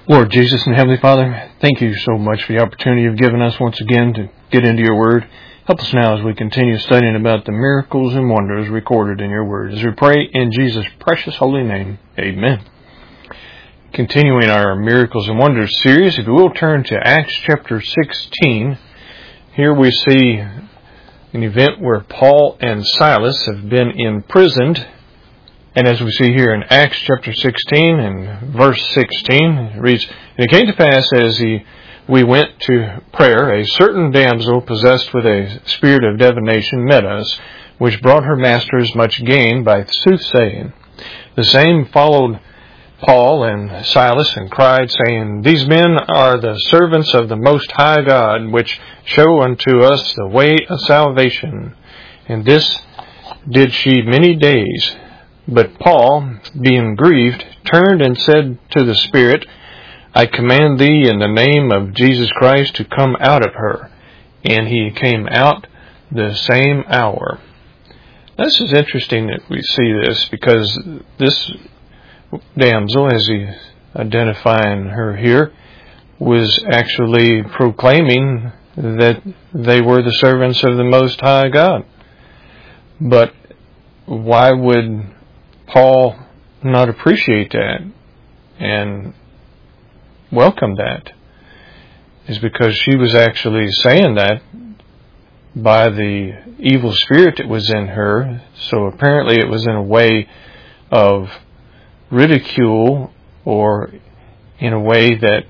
Lord Jesus and Heavenly Father, thank you so much for the opportunity you've given us once again to get into your Word. Help us now as we continue studying about the miracles and wonders recorded in your Word. As we pray in Jesus' precious holy name, amen. Continuing our Miracles and Wonders series, if you will turn to Acts chapter 16, here we see an event where Paul and Silas have been imprisoned. And as we see here in Acts chapter 16 and verse 16, it reads, "And it came to pass as we went to prayer, a certain damsel possessed with a spirit of divination met us, which brought her masters much gain by soothsaying. The same followed Paul and Silas and cried, saying, These men are the servants of the Most High God, which show unto us the way of salvation. And this did she many days. But Paul, being grieved, turned and said to the Spirit, I command thee in the name of Jesus Christ to come out of her. And he came out the same hour." This is interesting that we see this, because this damsel, as he's identifying her here, was actually proclaiming that they were the servants of the Most High God. But why would Paul not appreciate that and welcome that? Is because she was actually saying that by the evil spirit that was in her. So apparently it was in a way of ridicule, or in a way that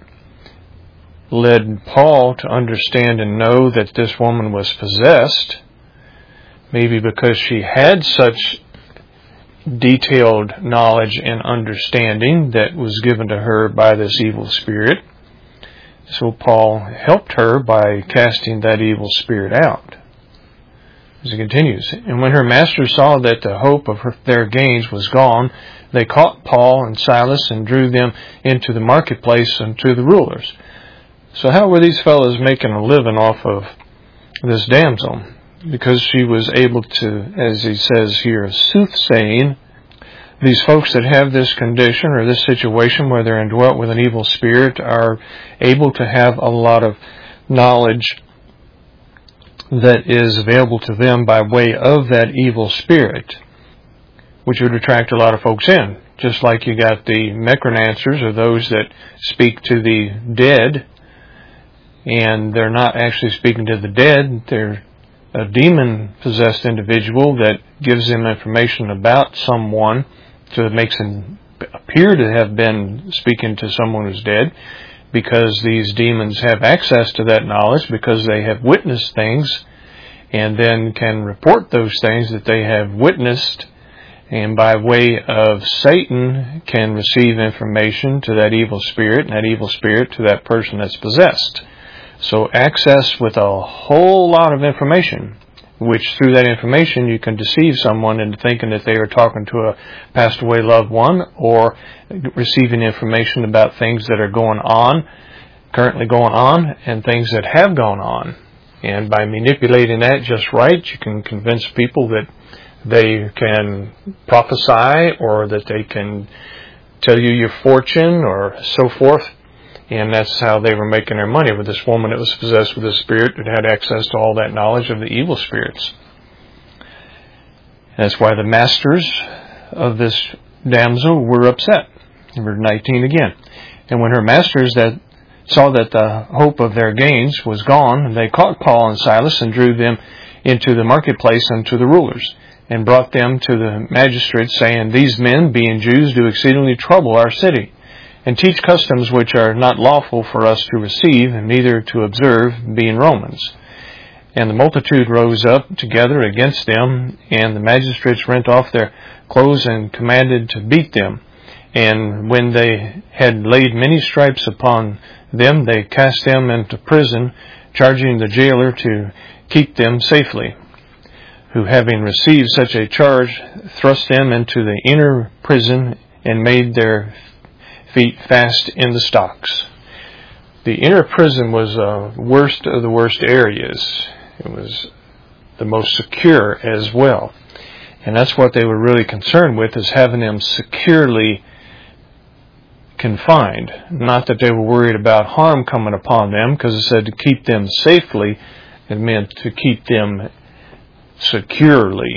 led Paul to understand and know that this woman was possessed, maybe because she had such detailed knowledge and understanding that was given to her by this evil spirit. So Paul helped her by casting that evil spirit out. As he continues, "And when her masters saw that the hope of their gains was gone, they caught Paul and Silas and drew them into the marketplace and to the rulers." So how were these fellows making a living off of this damsel? Because she was able to, as he says here, soothsaying. These folks that have this condition or this situation where they're indwelt with an evil spirit are able to have a lot of knowledge that is available to them by way of that evil spirit, which would attract a lot of folks in. Just like you got the necromancers, or those that speak to the dead, and they're not actually speaking to the dead, they're a demon-possessed individual that gives them information about someone, so it makes them appear to have been speaking to someone who's dead, because these demons have access to that knowledge, because they have witnessed things, and then can report those things that they have witnessed, and by way of Satan can receive information to that evil spirit, and that evil spirit to that person that's possessed. So access with a whole lot of information, which through that information you can deceive someone into thinking that they are talking to a passed away loved one, or receiving information about things that are going on, currently going on, and things that have gone on. And by manipulating that just right, you can convince people that they can prophesy, or that they can tell you your fortune, or so forth. And that's how they were making their money, with this woman that was possessed with a spirit that had access to all that knowledge of the evil spirits. That's why the masters of this damsel were upset. Verse 19 again. "And when her masters that saw that the hope of their gains was gone, they caught Paul and Silas and drew them into the marketplace and to the rulers, and brought them to the magistrates, saying, These men, being Jews, do exceedingly trouble our city, and teach customs which are not lawful for us to receive, and neither to observe, being Romans. And the multitude rose up together against them, and the magistrates rent off their clothes and commanded to beat them. And when they had laid many stripes upon them, they cast them into prison, charging the jailer to keep them safely, who, having received such a charge, thrust them into the inner prison, and made their feet fast in the stocks." The inner prison was the worst of the worst areas. It was the most secure as well. And that's what they were really concerned with, is having them securely confined. Not that they were worried about harm coming upon them, because it said to keep them safely. It meant to keep them securely.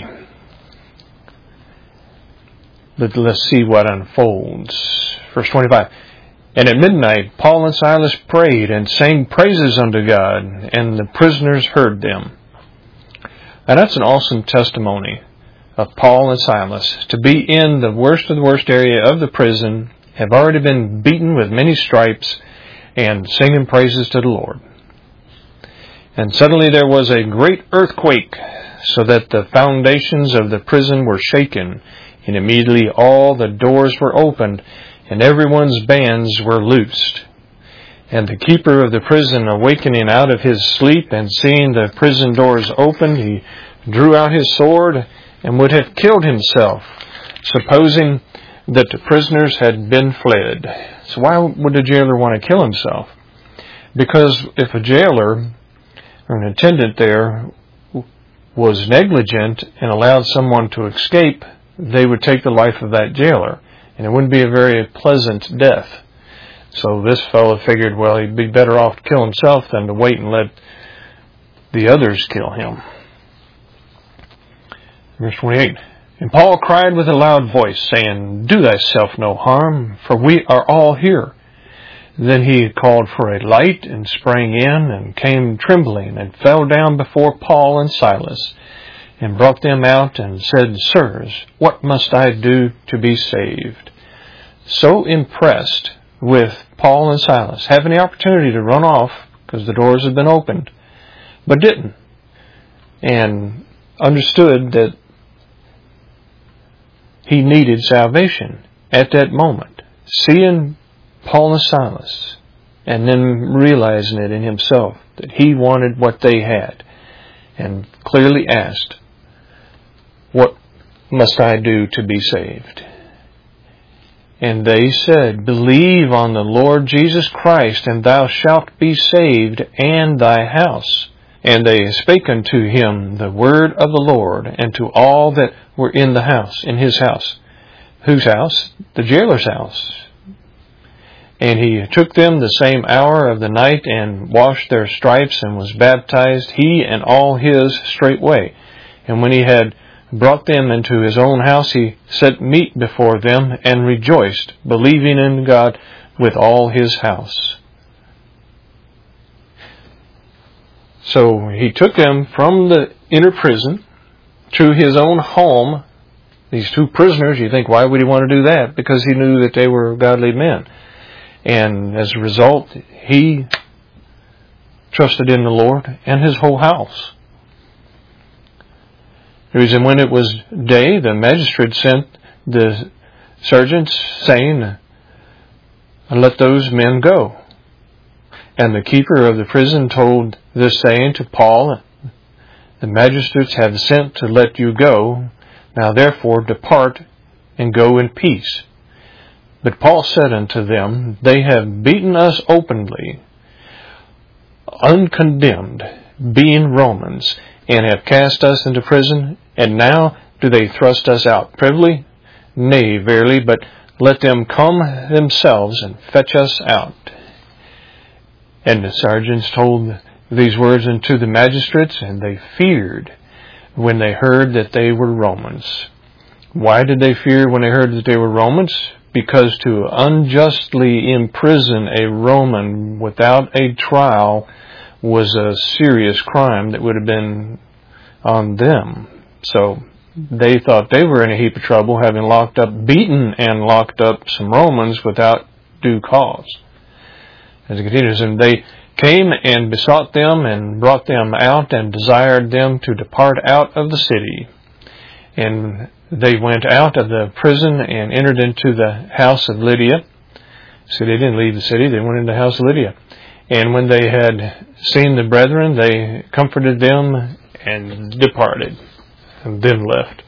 But let's see what unfolds. Verse 25. And at midnight Paul and Silas prayed and sang praises unto God, and the prisoners heard them. Now that's an awesome testimony of Paul and Silas, to be in the worst of the worst area of the prison, have already been beaten with many stripes, and singing praises to the Lord. And suddenly there was a great earthquake, so that the foundations of the prison were shaken, and immediately all the doors were opened, and everyone's bands were loosed. And the keeper of the prison, awakening out of his sleep and seeing the prison doors opened, he drew out his sword and would have killed himself, supposing that the prisoners had been fled. So why would a jailer want to kill himself? Because if a jailer or an attendant there was negligent and allowed someone to escape, they would take the life of that jailer, and it wouldn't be a very pleasant death. So this fellow figured, well, he'd be better off to kill himself than to wait and let the others kill him. Verse 28. And Paul cried with a loud voice, saying, Do thyself no harm, for we are all here. Then he called for a light, and sprang in, and came trembling, and fell down before Paul and Silas, and brought them out, and said, Sirs, what must I do to be saved? So impressed with Paul and Silas, having the opportunity to run off, because the doors had been opened, but didn't, and understood that he needed salvation at that moment. Seeing Paul and Silas, and then realizing it in himself, that he wanted what they had, and clearly asked, What must I do to be saved? And they said, Believe on the Lord Jesus Christ, and thou shalt be saved, and thy house. And they spake unto him the word of the Lord, and to all that were in the house, in his house. Whose house? The jailer's house. And he took them the same hour of the night, and washed their stripes, and was baptized, he and all his straightway. And when he had brought them into his own house, he set meat before them, and rejoiced, believing in God with all his house. So he took them from the inner prison to his own home. These two prisoners, you think, why would he want to do that? Because he knew that they were godly men. And as a result, he trusted in the Lord and his whole house. The reason, when it was day, the magistrate sent the sergeants, saying, Let those men go. And the keeper of the prison told this saying to Paul, The magistrates have sent to let you go. Now therefore depart, and go in peace. But Paul said unto them, They have beaten us openly, uncondemned, being Romans, and have cast us into prison, and now do they thrust us out privily? Nay, verily, but let them come themselves and fetch us out. And the sergeants told these words unto the magistrates, and they feared when they heard that they were Romans. Why did they fear when they heard that they were Romans? Because to unjustly imprison a Roman without a trial was a serious crime that would have been on them. So they thought they were in a heap of trouble, having beaten and locked up some Romans without due cause. As it continues, and they came and besought them, and brought them out, and desired them to depart out of the city. And they went out of the prison, and entered into the house of Lydia. So they didn't leave the city, they went into the house of Lydia. And when they had seen the brethren, they comforted them, and departed, and then left.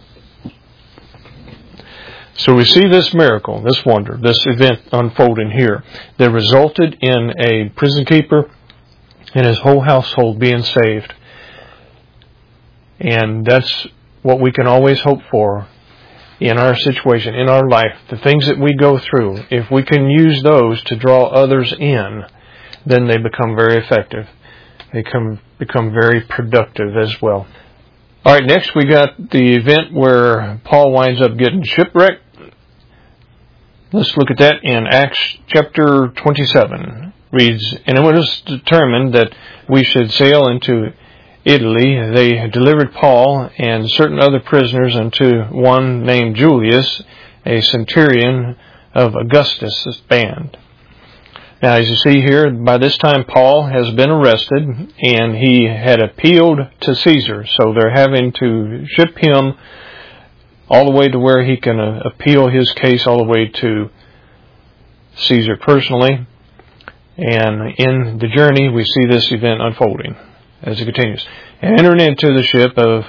So we see this miracle, this wonder, this event unfolding here that resulted in a prison keeper and his whole household being saved. And that's what we can always hope for in our situation, in our life, the things that we go through, if we can use those to draw others in, then they become very effective. They become very productive as well. All right, next we got the event where Paul winds up getting shipwrecked. Let's look at that in Acts chapter 27. Reads, "And it was determined that we should sail into Italy. They delivered Paul and certain other prisoners unto one named Julius, a centurion of Augustus' band." Now, as you see here, by this time Paul has been arrested, and he had appealed to Caesar. So they're having to ship him all the way to where he can appeal his case all the way to Caesar personally. And in the journey, we see this event unfolding as it continues. "And entering into the ship of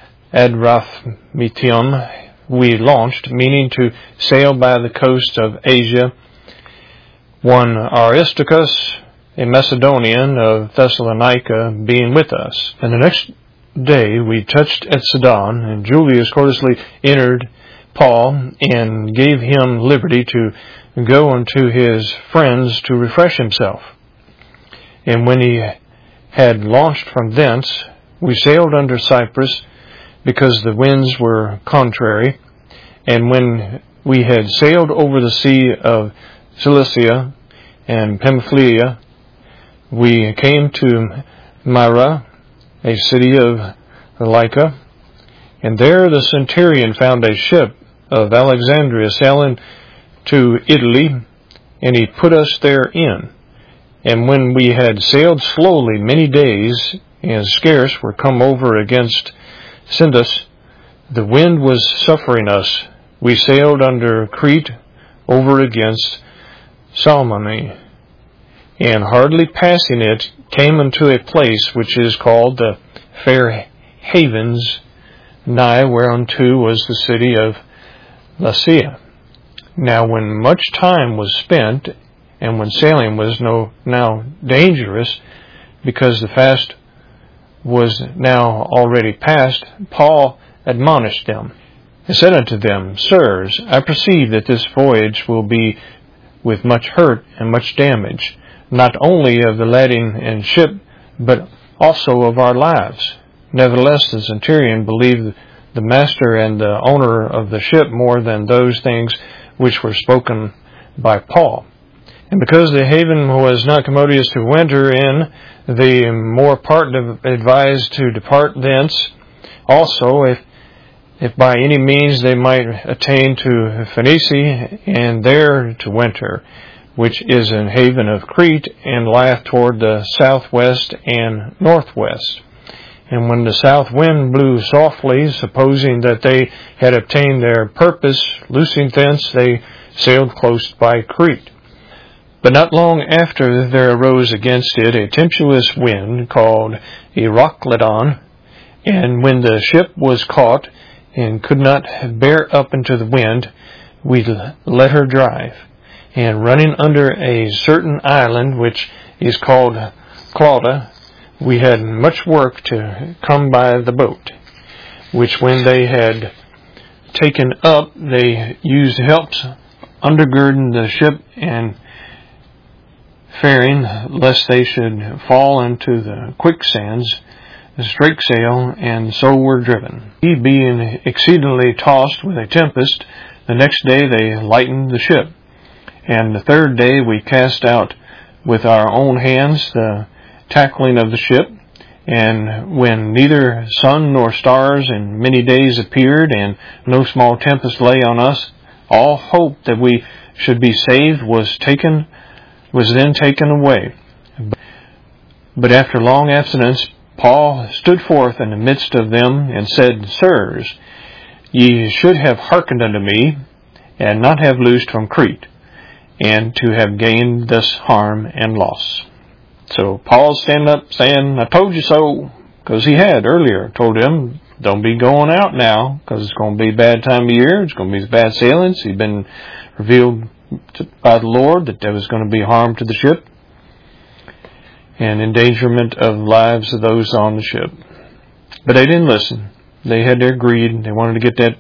Adramyttium, we launched, meaning to sail by the coast of Asia, one Aristarchus, a Macedonian of Thessalonica, being with us. And the next day we touched at Sidon, and Julius courteously entered Paul and gave him liberty to go unto his friends to refresh himself. And when he had launched from thence, we sailed under Cyprus, because the winds were contrary. And when we had sailed over the sea of Cilicia and Pamphylia, we came to Myra, a city of Lycia, and there the centurion found a ship of Alexandria sailing to Italy, and he put us therein. And when we had sailed slowly many days, and scarce were come over against Sindus, the wind was suffering us. We sailed under Crete over against Salmone, and hardly passing it, came unto a place which is called the Fair Havens, nigh whereunto was the city of Lasea. Now when much time was spent, and when sailing was now dangerous, because the fast was now already past, Paul admonished them, and said unto them, Sirs, I perceive that this voyage will be with much hurt and much damage, not only of the lading and ship, but also of our lives. Nevertheless, the centurion believed the master and the owner of the ship more than those things which were spoken by Paul. And because the haven was not commodious to winter in, the more part advised to depart thence. Also, if by any means they might attain to Phoenicia, and there to winter, which is an haven of Crete, and lieth toward the southwest and northwest. And when the south wind blew softly, supposing that they had obtained their purpose, loosing thence, they sailed close by Crete. But not long after there arose against it a tempestuous wind called Euroclydon, and when the ship was caught and could not bear up into the wind, we let her drive. And running under a certain island which is called Clauda, we had much work to come by the boat, which when they had taken up, they used helps undergirding the ship and faring, lest they should fall into the quicksands, strake sail, and so were driven. He being exceedingly tossed with a tempest, the next day they lightened the ship. And the third day we cast out with our own hands the tackling of the ship. And when neither sun nor stars in many days appeared, and no small tempest lay on us, all hope that we should be saved was then taken away. But after long abstinence, Paul stood forth in the midst of them, and said, Sirs, ye should have hearkened unto me, and not have loosed from Crete, and to have gained thus harm and loss. So Paul's standing up saying, I told you so, because he had earlier told him, don't be going out now, because it's going to be a bad time of year, it's going to be bad sailings. He'd been revealed by the Lord that there was going to be harm to the ship and endangerment of lives of those on the ship. But they didn't listen. They had their greed. They wanted to get that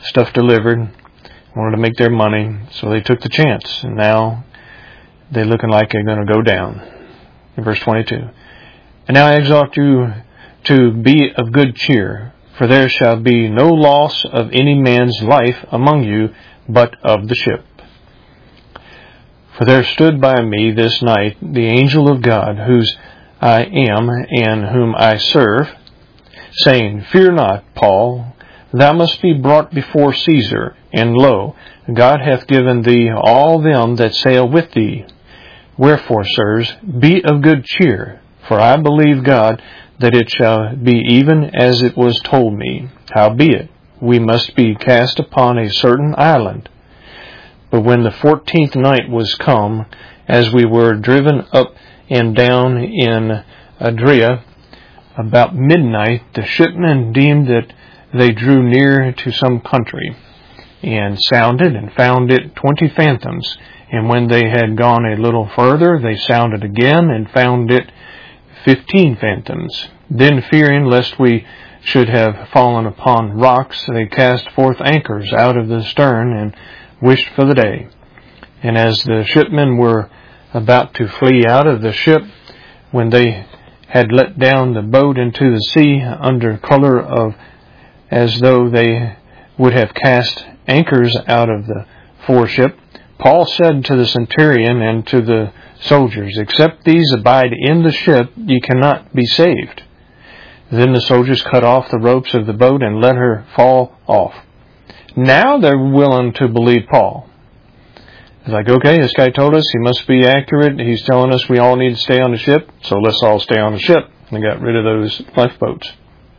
stuff delivered, wanted to make their money, so they took the chance. And now they're looking like they're going to go down. In verse 22. And now I exhort you to be of good cheer, for there shall be no loss of any man's life among you, but of the ship. For there stood by me this night the angel of God, whose I am and whom I serve, saying, Fear not, Paul, thou must be brought before Caesar, and lo, God hath given thee all them that sail with thee. Wherefore, sirs, be of good cheer, for I believe God that it shall be even as it was told me. Howbeit, we must be cast upon a certain island. But when the 14th night was come, as we were driven up and down in Adria, about midnight, the shipmen deemed that they drew near to some country, and sounded, and found it 20 fathoms. And when they had gone a little further, they sounded again, and found it 15 fathoms. Then, fearing lest we should have fallen upon rocks, they cast forth anchors out of the stern, and wished for the day. And as the shipmen were about to flee out of the ship, when they had let down the boat into the sea, under color of as though they would have cast anchors out of the foreship, Paul said to the centurion and to the soldiers, Except these abide in the ship, ye cannot be saved. Then the soldiers cut off the ropes of the boat and let her fall off. Now they're willing to believe Paul. It's like, okay, this guy told us he must be accurate. He's telling us we all need to stay on the ship, so let's all stay on the ship. And they got rid of those lifeboats.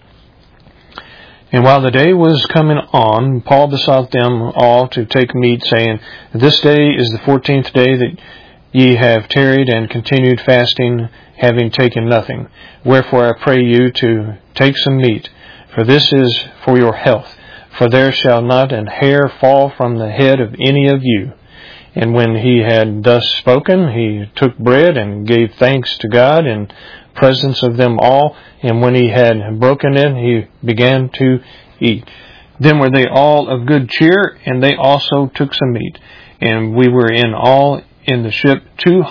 And while the day was coming on, Paul besought them all to take meat, saying, This day is the 14th day that ye have tarried and continued fasting, having taken nothing. Wherefore I pray you to take some meat, for this is for your health. For there shall not an hair fall from the head of any of you. And when he had thus spoken, he took bread and gave thanks to God in presence of them all. And when he had broken it, he began to eat. Then were they all of good cheer, and they also took some meat. And we were in all in the ship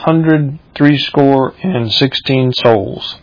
216 souls.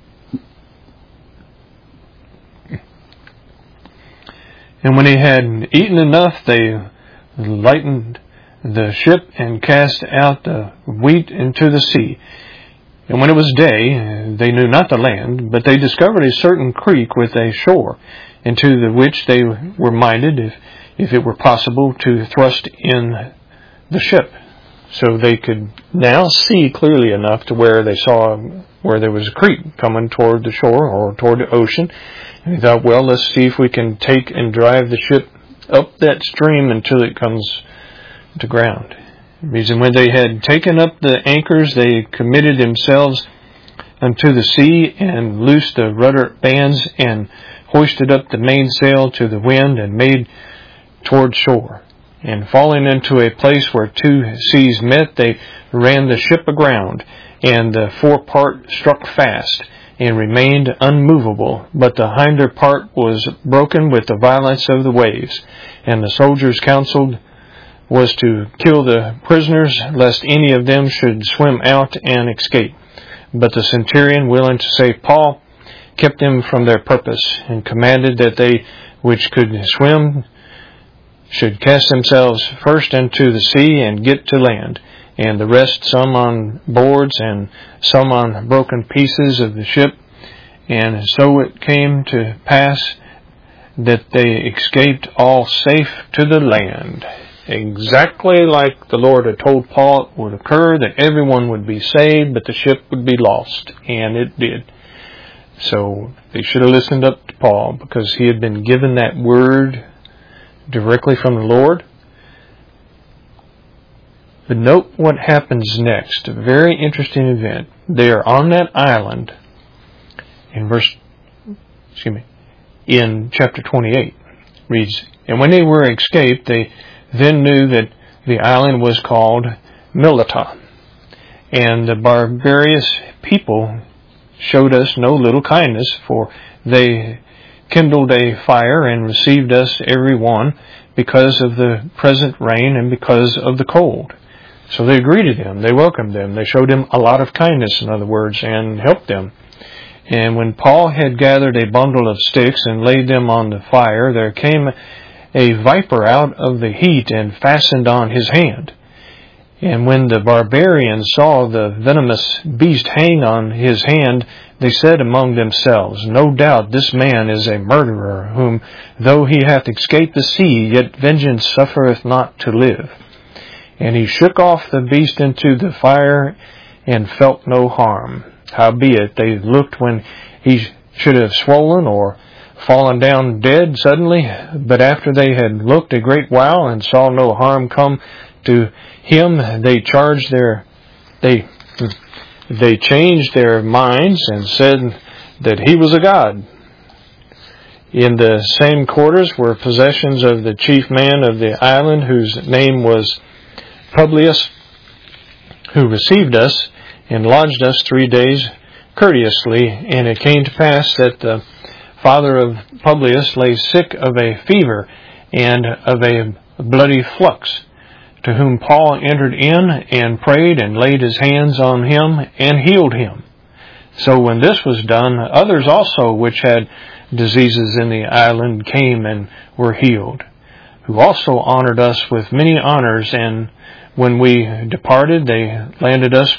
And when he had eaten enough, they lightened the ship and cast out the wheat into the sea. And when it was day, they knew not the land, but they discovered a certain creek with a shore, into the which they were minded, if it were possible, to thrust in the ship. So they could now see clearly enough to where they saw where there was a creek coming toward the shore or toward the ocean. And they thought, well, let's see if we can take and drive the ship up that stream until it comes to ground. The reason when they had taken up the anchors, they committed themselves unto the sea and loosed the rudder bands and hoisted up the mainsail to the wind and made toward shore. And falling into a place where two seas met, they ran the ship aground, and the forepart struck fast, and remained unmovable, but the hinder part was broken with the violence of the waves. And the soldiers counseled was to kill the prisoners, lest any of them should swim out and escape. But the centurion, willing to save Paul, kept them from their purpose, and commanded that they which could swim should cast themselves first into the sea and get to land, and the rest some on boards and some on broken pieces of the ship. And so it came to pass that they escaped all safe to the land. Exactly like the Lord had told Paul it would occur, that everyone would be saved, but the ship would be lost. And it did. So they should have listened up to Paul, because he had been given that word directly from the Lord. But note what happens next. A very interesting event. They are on that island in chapter 28. Reads, And when they were escaped, they then knew that the island was called Melita. And the barbarous people showed us no little kindness, for they kindled a fire and received us every one because of the present rain and because of the cold. So they greeted him, they welcomed them, they showed him a lot of kindness, in other words, and helped them. And when Paul had gathered a bundle of sticks and laid them on the fire, there came a viper out of the heat and fastened on his hand. And when the barbarians saw the venomous beast hang on his hand, they said among themselves, No doubt this man is a murderer, whom, though he hath escaped the sea, yet vengeance suffereth not to live. And he shook off the beast into the fire, and felt no harm. Howbeit they looked when he should have swollen or fallen down dead suddenly, but after they had looked a great while and saw no harm come to him, they changed their minds and said that he was a god. In the same quarters were possessions of the chief man of the island, whose name was Publius, who received us and lodged us 3 days courteously. And it came to pass that the father of Publius lay sick of a fever and of a bloody flux, to whom Paul entered in and prayed and laid his hands on him and healed him. So when this was done, others also which had diseases in the island came and were healed, who also honored us with many honors. And when we departed, they laded us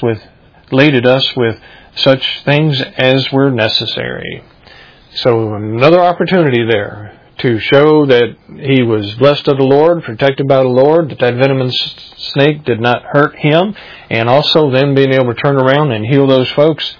with such things as were necessary. So another opportunity there to show that he was blessed of the Lord, protected by the Lord, that venomous snake did not hurt him, and also then being able to turn around and heal those folks.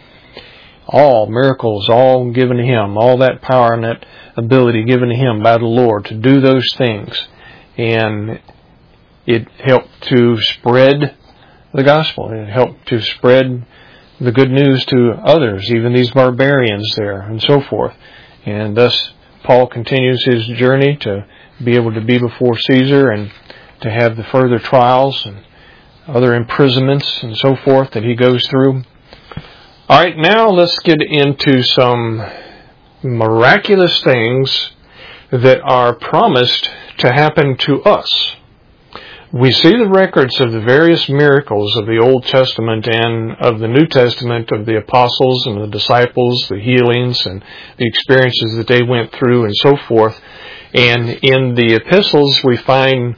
All miracles, all given to him, all that power and that ability given to him by the Lord to do those things. And it helped to spread the gospel. It helped to spread the good news to others, even these barbarians there, and so forth. And thus Paul continues his journey to be able to be before Caesar and to have the further trials and other imprisonments and so forth that he goes through. All right, now let's get into some miraculous things that are promised to happen to us. We see the records of the various miracles of the Old Testament and of the New Testament of the apostles and the disciples, the healings and the experiences that they went through and so forth. And in the epistles we find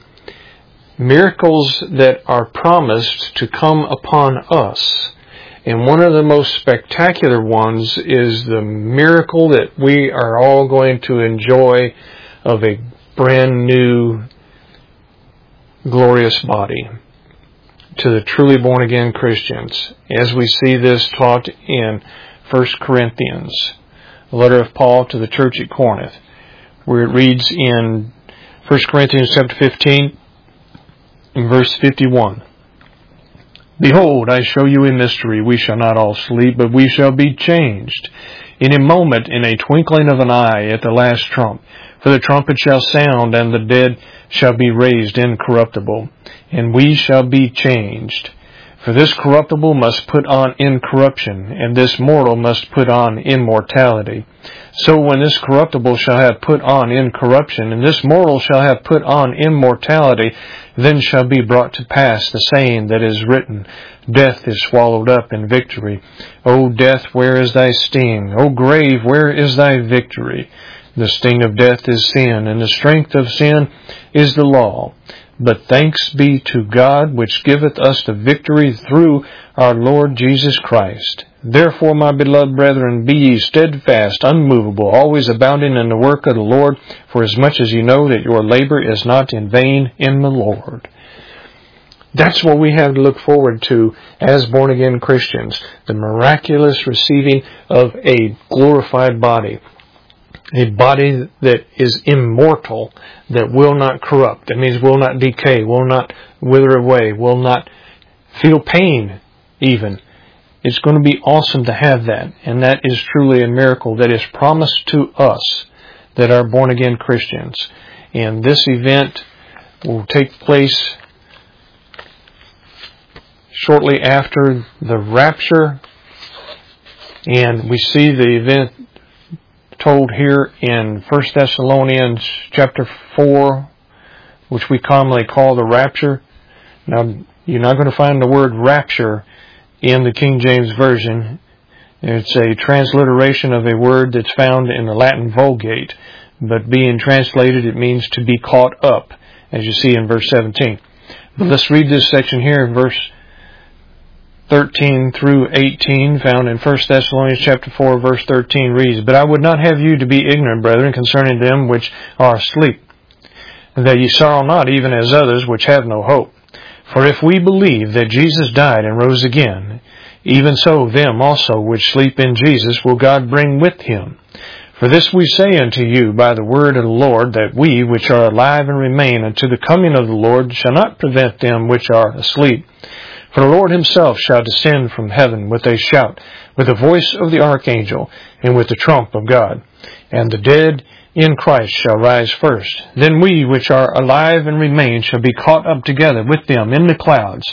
miracles that are promised to come upon us. And one of the most spectacular ones is the miracle that we are all going to enjoy of a brand new glorious body to the truly born again Christians, as we see this taught in 1 Corinthians, the letter of Paul to the church at Corinth, where it reads in 1 Corinthians chapter 15, in verse 51, Behold, I show you a mystery. We shall not all sleep, but we shall be changed in a moment, in a twinkling of an eye, at the last trump. For the trumpet shall sound, and the dead shall be raised incorruptible, and we shall be changed. For this corruptible must put on incorruption, and this mortal must put on immortality. So when this corruptible shall have put on incorruption, and this mortal shall have put on immortality, then shall be brought to pass the saying that is written, Death is swallowed up in victory. O death, where is thy sting? O grave, where is thy victory? The sting of death is sin, and the strength of sin is the law. But thanks be to God, which giveth us the victory through our Lord Jesus Christ. Therefore, my beloved brethren, be ye steadfast, unmovable, always abounding in the work of the Lord, for as much as ye know that your labor is not in vain in the Lord. That's what we have to look forward to as born-again Christians, the miraculous receiving of a glorified body. A body that is immortal, that will not corrupt. That means will not decay, will not wither away, will not feel pain even. It's going to be awesome to have that. And that is truly a miracle that is promised to us that are born-again Christians. And this event will take place shortly after the rapture. And we see the event told here in 1 Thessalonians chapter 4, which we commonly call the rapture. Now, you're not going to find the word rapture in the King James Version. It's a transliteration of a word that's found in the Latin Vulgate, but being translated, it means to be caught up, as you see in verse 17. But let's read this section here, verse 13 through 18, found in 1 Thessalonians chapter 4, verse 13 reads, "But I would not have you to be ignorant, brethren, concerning them which are asleep, that ye sorrow not, even as others which have no hope. For if we believe that Jesus died and rose again, even so them also which sleep in Jesus will God bring with him. For this we say unto you by the word of the Lord, that we which are alive and remain unto the coming of the Lord shall not prevent them which are asleep. For the Lord himself shall descend from heaven with a shout, with the voice of the archangel, and with the trump of God. And the dead in Christ shall rise first. Then we which are alive and remain shall be caught up together with them in the clouds,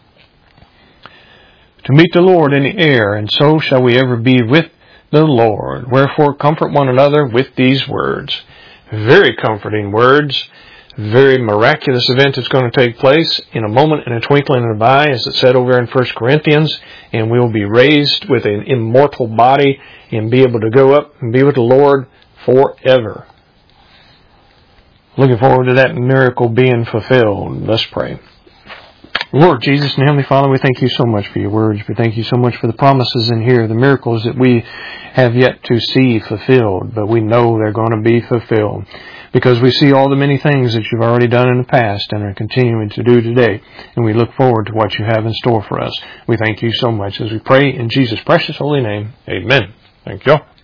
to meet the Lord in the air, and so shall we ever be with the Lord. Wherefore comfort one another with these words." Very comforting words. Very miraculous event that's going to take place in a moment, in a twinkling of an eye, as it said over in 1 Corinthians, and we'll be raised with an immortal body and be able to go up and be with the Lord forever. Looking forward to that miracle being fulfilled. Let's pray. Lord Jesus and Heavenly Father, we thank you so much for your words. We thank you so much for the promises in here, the miracles that we have yet to see fulfilled, but we know they're going to be fulfilled because we see all the many things that you've already done in the past and are continuing to do today, and we look forward to what you have in store for us. We thank you so much as we pray in Jesus' precious holy name. Amen. Thank you.